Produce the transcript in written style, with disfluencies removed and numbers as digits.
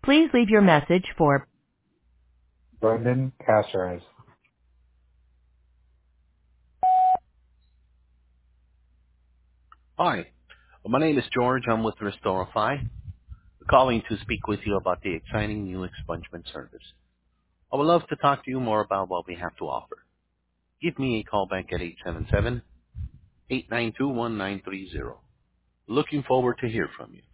Please leave your message for Brendan Caceres. Hi, my name is George. I'm with Restorify, calling to speak with you about the exciting new expungement service. I would love to talk to you more about what we have to offer. Give me a call back at 877-892-1930. Looking forward to hear from you.